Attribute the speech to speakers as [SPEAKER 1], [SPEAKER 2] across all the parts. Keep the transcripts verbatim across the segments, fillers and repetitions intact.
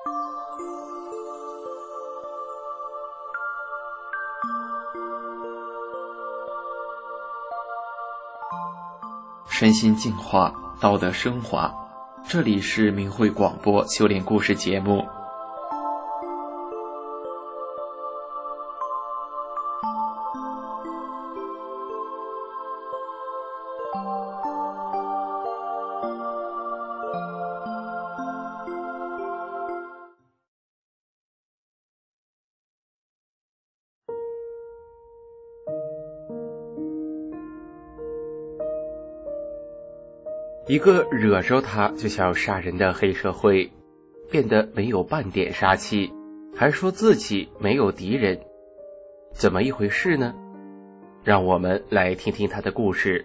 [SPEAKER 1] 身心净化，道德升华。这里是明慧广播修炼故事节目。一个惹着他就想要杀人的黑社会，变得没有半点杀气，还说自己没有敌人，怎么一回事呢？让我们来听听他的故事。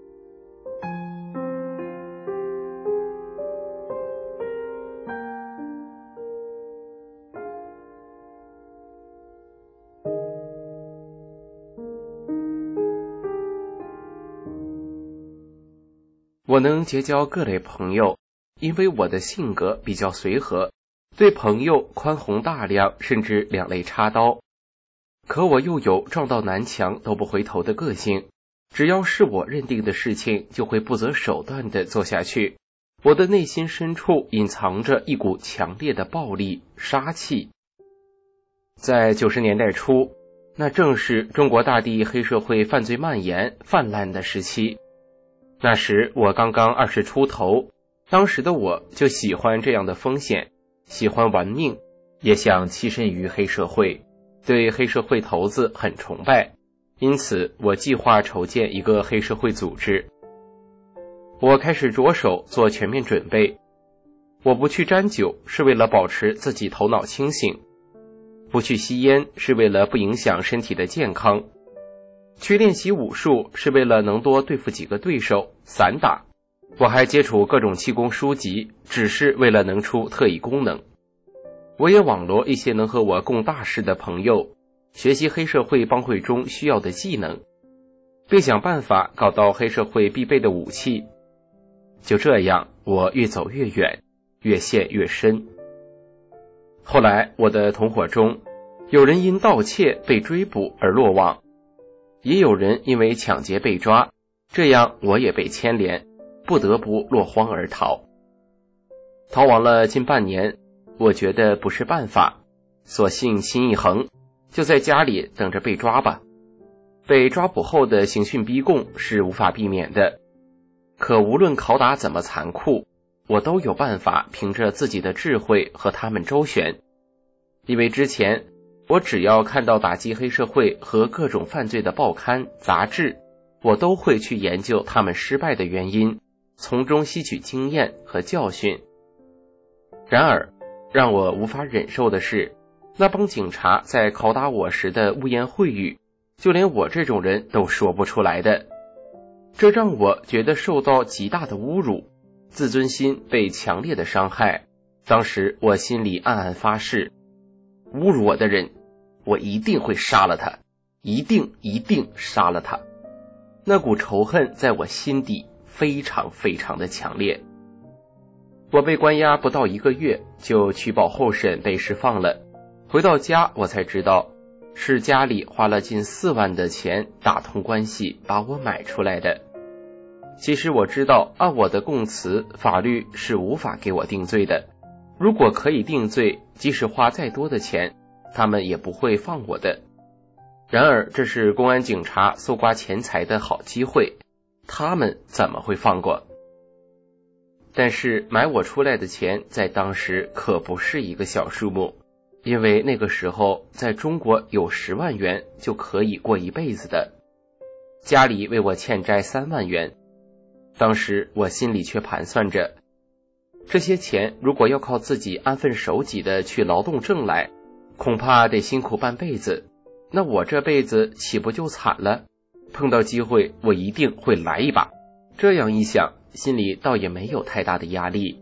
[SPEAKER 1] 我能结交各类朋友，因为我的性格比较随和，对朋友宽宏大量，甚至两肋插刀。可我又有撞到南墙都不回头的个性，只要是我认定的事情，就会不择手段地做下去。我的内心深处隐藏着一股强烈的暴力杀气。在九十年代初，那正是中国大地黑社会犯罪蔓延泛滥的时期。那时我刚刚二十出头，当时的我就喜欢这样的风险，喜欢玩命，也想栖身于黑社会，对黑社会头子很崇拜，因此我计划筹建一个黑社会组织。我开始着手做全面准备。我不去沾酒，是为了保持自己头脑清醒；不去吸烟，是为了不影响身体的健康；去练习武术，是为了能多对付几个对手，散打。我还接触各种气功书籍，只是为了能出特异功能。我也网罗一些能和我共大事的朋友，学习黑社会帮会中需要的技能，并想办法搞到黑社会必备的武器。就这样，我越走越远，越陷越深。后来我的同伙中，有人因盗窃被追捕而落网，也有人因为抢劫被抓，这样我也被牵连，不得不落荒而逃。逃亡了近半年，我觉得不是办法，索性心一横，就在家里等着被抓吧。被抓捕后的刑讯逼供是无法避免的，可无论拷打怎么残酷，我都有办法凭着自己的智慧和他们周旋。因为之前我只要看到打击黑社会和各种犯罪的报刊杂志，我都会去研究他们失败的原因，从中吸取经验和教训。然而让我无法忍受的是，那帮警察在拷打我时的污言秽语，就连我这种人都说不出来的。这让我觉得受到极大的侮辱，自尊心被强烈的伤害。当时我心里暗暗发誓，侮辱我的人，我一定会杀了他，一定一定杀了他。那股仇恨在我心底非常非常的强烈。我被关押不到一个月，就取保候审被释放了。回到家，我才知道是家里花了近四万的钱打通关系把我买出来的。其实我知道，按我的供词，法律是无法给我定罪的。如果可以定罪，即使花再多的钱，他们也不会放我的。然而这是公安警察搜刮钱财的好机会，他们怎么会放过？但是买我出来的钱在当时可不是一个小数目，因为那个时候在中国有十万元就可以过一辈子的，家里为我欠债三万元。当时我心里却盘算着，这些钱如果要靠自己安分守己的去劳动挣来，恐怕得辛苦半辈子，那我这辈子岂不就惨了？碰到机会我一定会来一把。这样一想，心里倒也没有太大的压力。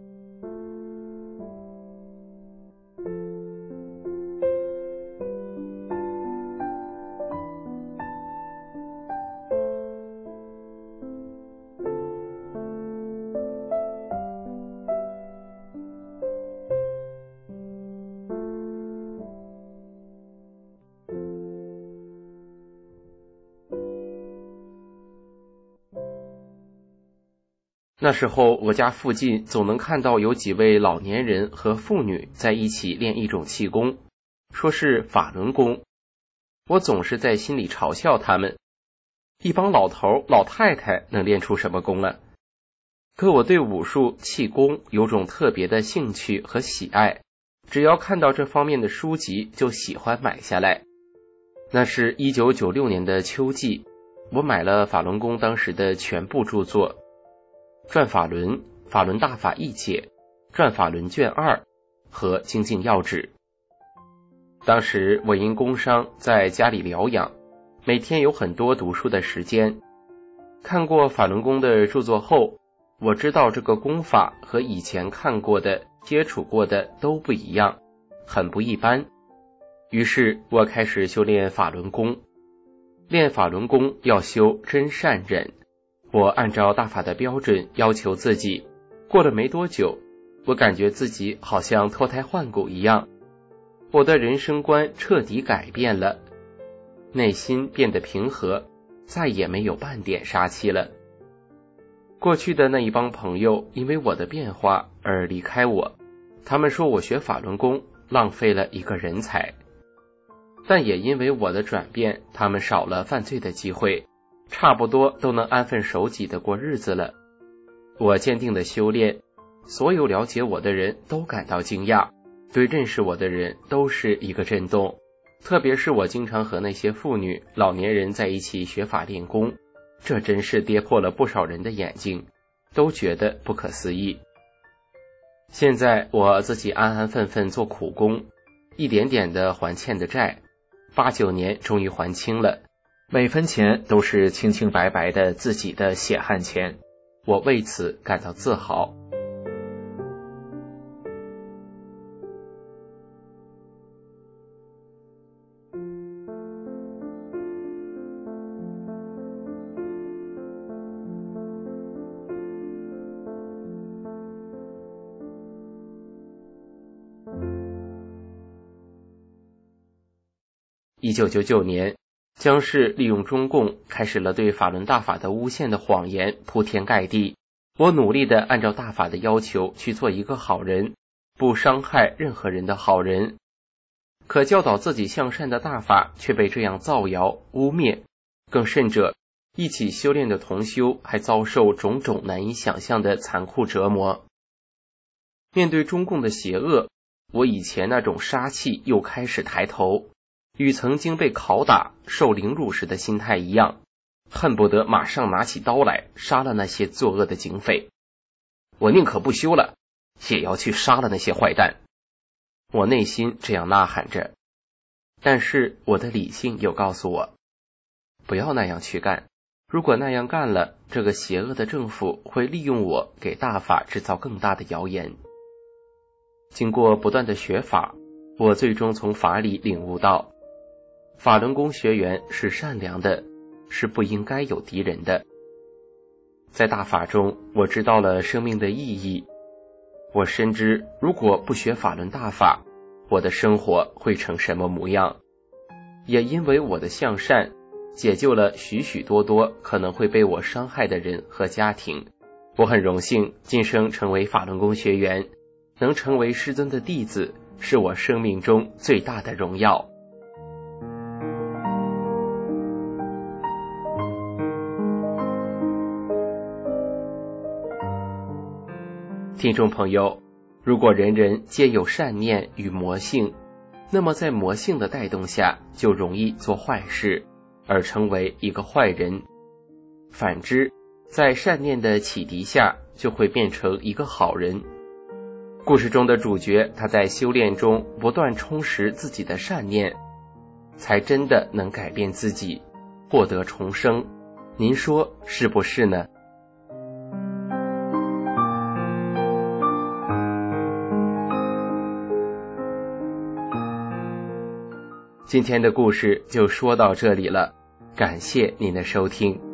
[SPEAKER 1] 那时候我家附近总能看到有几位老年人和妇女在一起练一种气功，说是法轮功。我总是在心里嘲笑他们，一帮老头老太太能练出什么功啊？可我对武术气功有种特别的兴趣和喜爱，只要看到这方面的书籍就喜欢买下来。那是一九九六年的秋季，我买了法轮功当时的全部著作，转法轮、法轮大法一解、转法轮卷二和精进要旨。当时我因工伤在家里疗养，每天有很多读书的时间。看过法轮功的著作后，我知道这个功法和以前看过的、接触过的都不一样，很不一般。于是我开始修炼法轮功。练法轮功要修真善忍，我按照大法的标准要求自己，过了没多久，我感觉自己好像脱胎换骨一样，我的人生观彻底改变了，内心变得平和，再也没有半点杀气了。过去的那一帮朋友因为我的变化而离开我，他们说我学法轮功浪费了一个人才。但也因为我的转变，他们少了犯罪的机会，差不多都能安分守己的过日子了。我坚定的修炼，所有了解我的人都感到惊讶，对认识我的人都是一个震动。特别是我经常和那些妇女、老年人在一起学法练功，这真是跌破了不少人的眼睛，都觉得不可思议。现在我自己安安分分做苦工，一点点的还欠的债，八九年终于还清了，每分钱都是清清白白的自己的血汗钱，我为此感到自豪。一九九九年，江氏利用中共开始了对法轮大法的诬陷的谎言铺天盖地。我努力地按照大法的要求去做一个好人，不伤害任何人的好人。可教导自己向善的大法却被这样造谣污蔑，更甚者，一起修炼的同修还遭受种种难以想象的残酷折磨。面对中共的邪恶，我以前那种杀气又开始抬头，与曾经被拷打受凌辱时的心态一样，恨不得马上拿起刀来杀了那些作恶的警匪。我宁可不修了，也要去杀了那些坏蛋。我内心这样呐喊着，但是我的理性又告诉我，不要那样去干。如果那样干了，这个邪恶的政府会利用我给大法制造更大的谣言。经过不断的学法，我最终从法理领悟到，法轮功学员是善良的，是不应该有敌人的。在大法中，我知道了生命的意义。我深知，如果不学法轮大法，我的生活会成什么模样。也因为我的向善，解救了许许多多可能会被我伤害的人和家庭。我很荣幸今生成为法轮功学员，能成为师尊的弟子，是我生命中最大的荣耀。听众朋友，如果人人皆有善念与魔性，那么在魔性的带动下，就容易做坏事，而成为一个坏人。反之，在善念的启迪下，就会变成一个好人。故事中的主角，他在修炼中不断充实自己的善念，才真的能改变自己，获得重生。您说是不是呢？今天的故事就说到这里了，感谢您的收听。